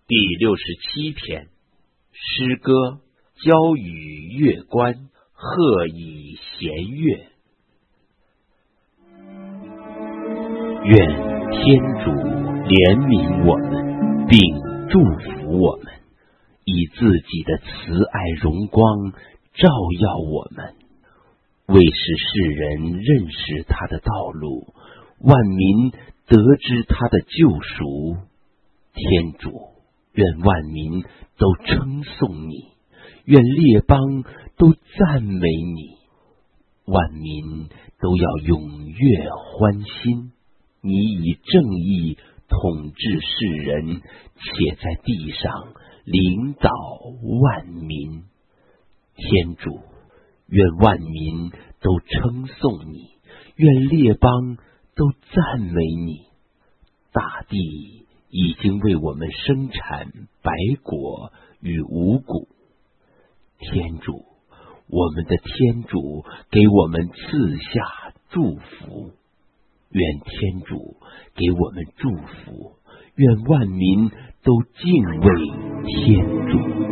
第67篇，诗歌，交与乐官，贺以弦乐。愿天主怜悯我们，并祝福我们，以自己的慈爱荣光照耀我们，为使世人认识他的道路，万民得知他的救赎。天主，愿万民都称颂你，愿列邦都赞美你，万民都要踊跃欢欣。你以正义统治世人，且在地上领导万民。天主，愿万民都称颂你，愿列邦都赞美你。大地已经为我们生产百果与五谷。天主，我们的天主给我们赐下祝福。愿天主给我们祝福，愿万民都敬畏天主。